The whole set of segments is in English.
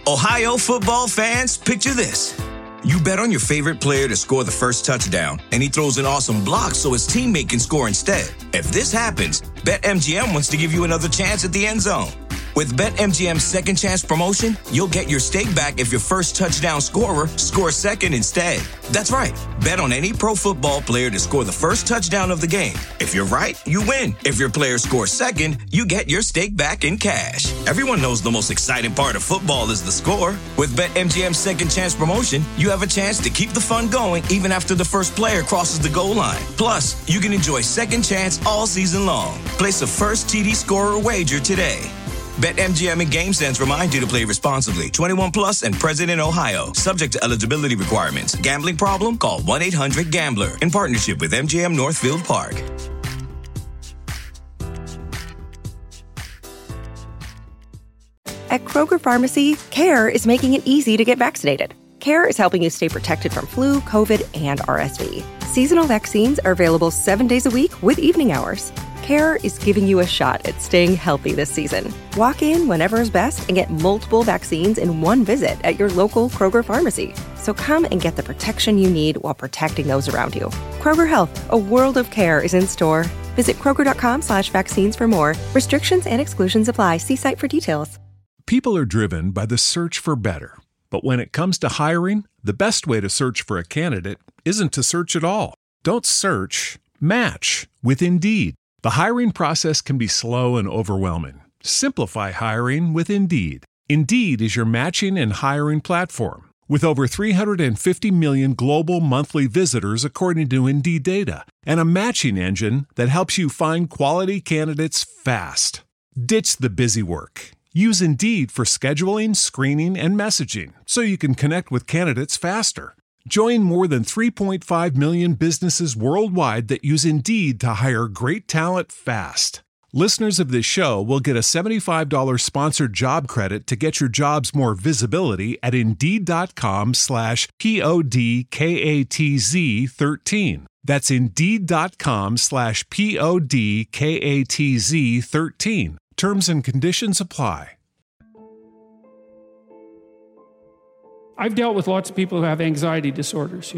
Ohio football fans, picture this. You bet on your favorite player to score the first touchdown, and he throws an awesome block so his teammate can score instead. If this happens, BetMGM wants to give you another chance at the end zone. With BetMGM's second chance promotion, you'll get your stake back if your first touchdown scorer scores second instead. That's right. Bet on any pro football player to score the first touchdown of the game. If you're right, you win. If your player scores second, you get your stake back in cash. Everyone knows the most exciting part of football is the score. With BetMGM's second chance promotion, you have a chance to keep the fun going even after the first player crosses the goal line. Plus, you can enjoy second chance all season long. Place a first TD scorer wager today. BetMGM and GameSense remind you to play responsibly. 21 plus and present in Ohio. Subject to eligibility requirements. Gambling problem? Call 1-800-GAMBLER. In partnership with MGM Northfield Park. At Kroger Pharmacy, CARE is making it easy to get vaccinated. CARE is helping you stay protected from flu, COVID, and RSV. Seasonal vaccines are available 7 days a week with evening hours. CARE is giving you a shot at staying healthy this season. Walk in whenever is best and get multiple vaccines in one visit at your local Kroger pharmacy. So come and get the protection you need while protecting those around you. Kroger Health, a world of care is in store. Visit Kroger.com/vaccines for more. Restrictions and exclusions apply. See site for details. People are driven by the search for better. But when it comes to hiring, the best way to search for a candidate isn't to search at all. Don't search, match with Indeed. The hiring process can be slow and overwhelming. Simplify hiring with Indeed. Indeed is your matching and hiring platform. With over 350 million global monthly visitors according to Indeed data, and a matching engine that helps you find quality candidates fast. Ditch the busy work. Use Indeed for scheduling, screening, and messaging so you can connect with candidates faster. Join more than 3.5 million businesses worldwide that use Indeed to hire great talent fast. Listeners of this show will get a $75 sponsored job credit to get your jobs more visibility at Indeed.com/PODKATZ13. That's Indeed.com/PODKATZ13. Terms and conditions apply. I've dealt with lots of people who have anxiety disorders,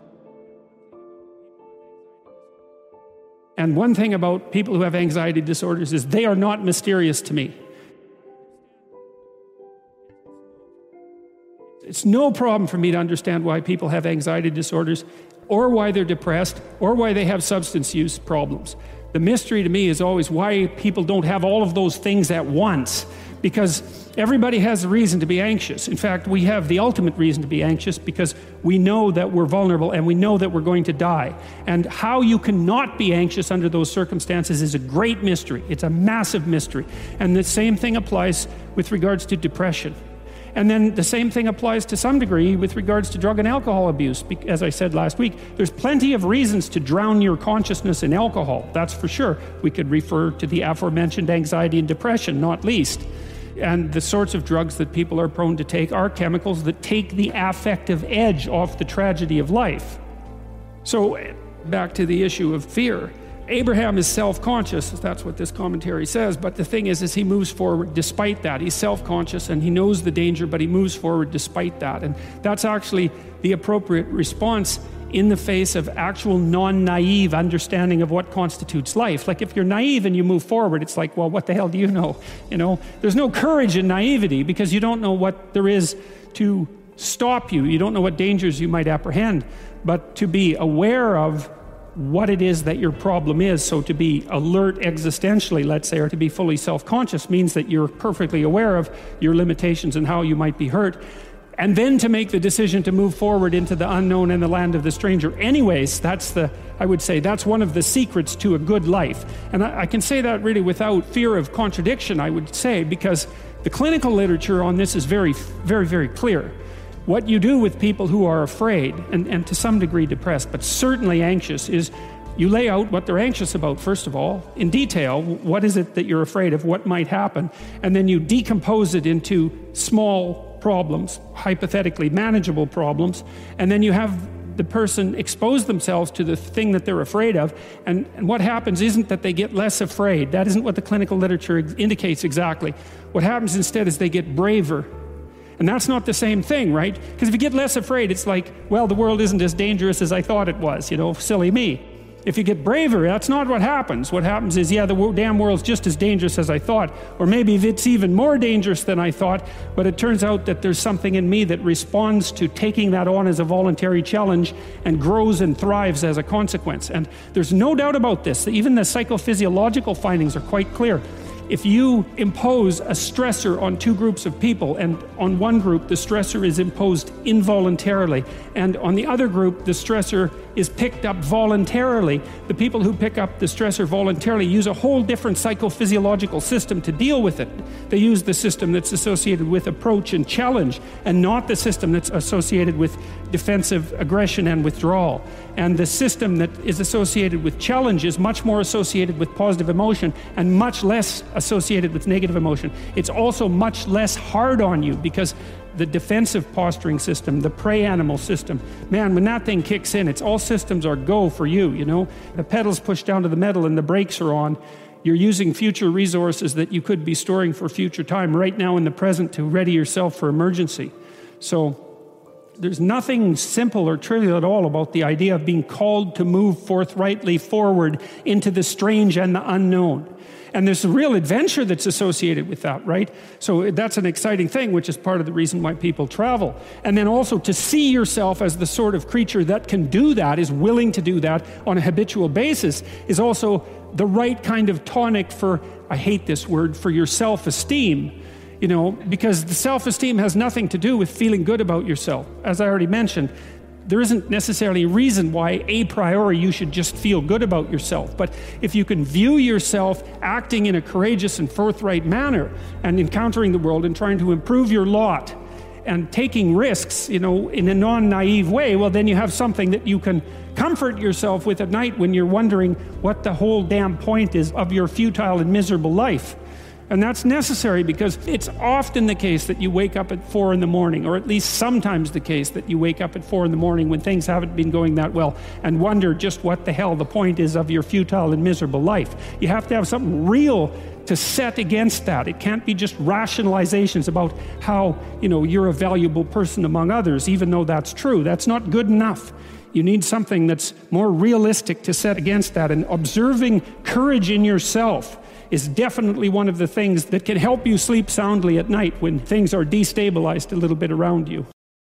And one thing about people who have anxiety disorders is they are not mysterious to me. It's no problem for me to understand why people have anxiety disorders, or why they're depressed, or why they have substance use problems. The mystery to me is always why people don't have all of those things at once, because everybody has a reason to be anxious. In fact, we have the ultimate reason to be anxious because we know that we're vulnerable and we know that we're going to die. And how you can not be anxious under those circumstances is a great mystery. It's a massive mystery. And the same thing applies with regards to depression. And then the same thing applies to some degree with regards to drug and alcohol abuse. As I said last week, there's plenty of reasons to drown your consciousness in alcohol, that's for sure. We could refer to the aforementioned anxiety and depression, not least. And the sorts of drugs that people are prone to take are chemicals that take the affective edge off the tragedy of life. So back to the issue of fear. Abraham is self-conscious, that's what this commentary says, but the thing is he moves forward despite that. He's self-conscious and he knows the danger, but he moves forward despite that. And that's actually the appropriate response in the face of actual non-naive understanding of what constitutes life. Like if you're naive and you move forward, it's like, well, what the hell do you know? There's no courage in naivety because you don't know what there is to stop you. You don't know what dangers you might apprehend. But to be aware of what it is that your problem is, so to be alert existentially, let's say, or to be fully self-conscious means that you're perfectly aware of your limitations and how you might be hurt. And then to make the decision to move forward into the unknown and the land of the stranger. Anyways, I would say that's one of the secrets to a good life. And I can say that really without fear of contradiction, I would say, because the clinical literature on this is very, very, very clear. What you do with people who are afraid, and to some degree depressed, but certainly anxious, is you lay out what they're anxious about, first of all, in detail. What is it that you're afraid of? What might happen? And then you decompose it into small problems, hypothetically manageable problems, and then you have the person expose themselves to the thing that they're afraid of, and what happens isn't that they get less afraid. That isn't what the clinical literature indicates exactly. What happens instead is they get braver, And that's not the same thing, right? Because if you get less afraid, it's like, well, the world isn't as dangerous as I thought it was, silly me. If you get braver, that's not what happens. What happens is, yeah, the damn world's just as dangerous as I thought, or maybe it's even more dangerous than I thought, but it turns out that there's something in me that responds to taking that on as a voluntary challenge and grows and thrives as a consequence. And there's no doubt about this. Even the psychophysiological findings are quite clear. If you impose a stressor on two groups of people, and on one group the stressor is imposed involuntarily, and on the other group the stressor is picked up voluntarily, the people who pick up the stressor voluntarily use a whole different psychophysiological system to deal with it. They use the system that's associated with approach and challenge, and not the system that's associated with defensive aggression and withdrawal. And the system that is associated with challenge is much more associated with positive emotion and much less associated with negative emotion. It's also much less hard on you, because the defensive posturing system, the prey animal system, man, when that thing kicks in, it's all systems are go for you, The pedal's pushed down to the metal and the brakes are on. You're using future resources that you could be storing for future time right now in the present to ready yourself for emergency. So there's nothing simple or trivial at all about the idea of being called to move forthrightly forward into the strange and the unknown. And there's a real adventure that's associated with that, right? So that's an exciting thing, which is part of the reason why people travel. And then also to see yourself as the sort of creature that can do that, is willing to do that on a habitual basis, is also the right kind of tonic for, I hate this word, for your self-esteem. Because the self-esteem has nothing to do with feeling good about yourself. As I already mentioned, there isn't necessarily a reason why a priori you should just feel good about yourself. But if you can view yourself acting in a courageous and forthright manner and encountering the world and trying to improve your lot and taking risks, in a non-naive way, well, then you have something that you can comfort yourself with at night when you're wondering what the whole damn point is of your futile and miserable life. And that's necessary, because it's often the case that you wake up at 4 a.m, or at least sometimes the case that you wake up at 4 a.m. when things haven't been going that well, and wonder just what the hell the point is of your futile and miserable life. You have to have something real to set against that. It can't be just rationalizations about how, you're a valuable person among others, even though that's true. That's not good enough. You need something that's more realistic to set against that. And observing courage in yourself is definitely one of the things that can help you sleep soundly at night when things are destabilized a little bit around you.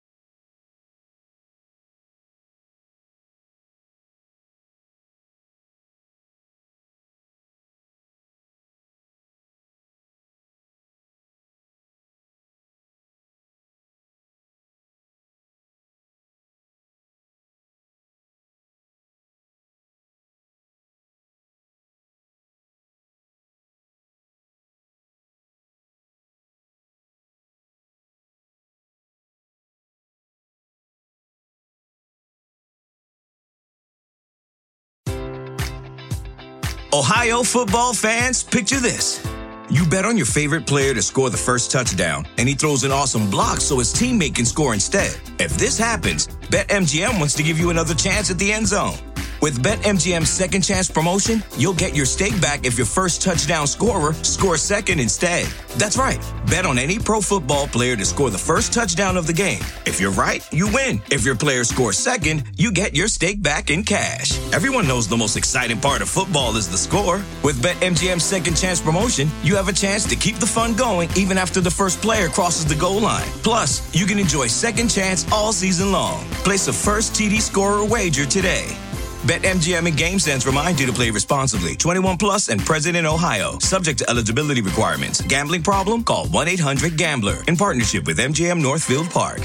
Ohio football fans, picture this. You bet on your favorite player to score the first touchdown, and he throws an awesome block so his teammate can score instead. If this happens, BetMGM wants to give you another chance at the end zone. With BetMGM's second chance promotion, you'll get your stake back if your first touchdown scorer scores second instead. That's right. Bet on any pro football player to score the first touchdown of the game. If you're right, you win. If your player scores second, you get your stake back in cash. Everyone knows the most exciting part of football is the score. With BetMGM's second chance promotion, you have a chance to keep the fun going even after the first player crosses the goal line. Plus, you can enjoy second chance all season long. Place a first TD scorer wager today. BetMGM and GameSense remind you to play responsibly. 21 plus and present in Ohio. Subject to eligibility requirements. Gambling problem? Call 1-800-GAMBLER. In partnership with MGM Northfield Park.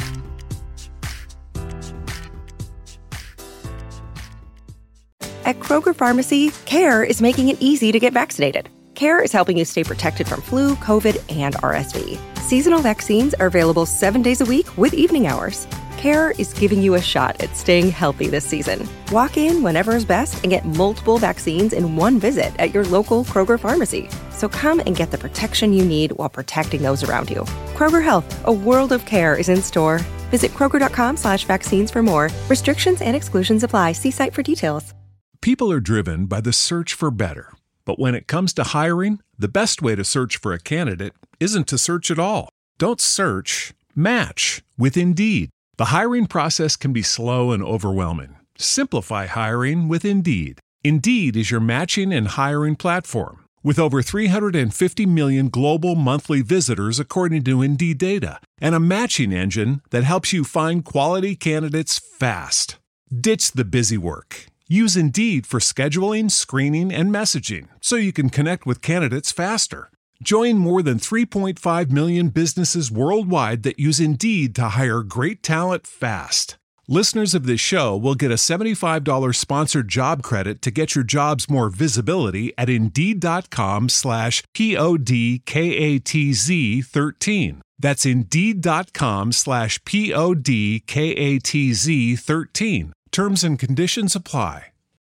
At Kroger Pharmacy, CARE is making it easy to get vaccinated. CARE is helping you stay protected from flu, COVID, and RSV. Seasonal vaccines are available 7 days a week with evening hours. CARE is giving you a shot at staying healthy this season. Walk in whenever is best and get multiple vaccines in one visit at your local Kroger pharmacy. So come and get the protection you need while protecting those around you. Kroger Health, a world of care is in store. Visit Kroger.com/vaccines for more. Restrictions and exclusions apply. See site for details. People are driven by the search for better. But when it comes to hiring, the best way to search for a candidate isn't to search at all. Don't search, match with Indeed. The hiring process can be slow and overwhelming. Simplify hiring with Indeed. Indeed is your matching and hiring platform. With over 350 million global monthly visitors according to Indeed data, and a matching engine that helps you find quality candidates fast. Ditch the busy work. Use Indeed for scheduling, screening, and messaging so you can connect with candidates faster. Join more than 3.5 million businesses worldwide that use Indeed to hire great talent fast. Listeners of this show will get a $75 sponsored job credit to get your jobs more visibility at Indeed.com/PODKATZ13. That's Indeed.com/PODKATZ13. Terms and conditions apply.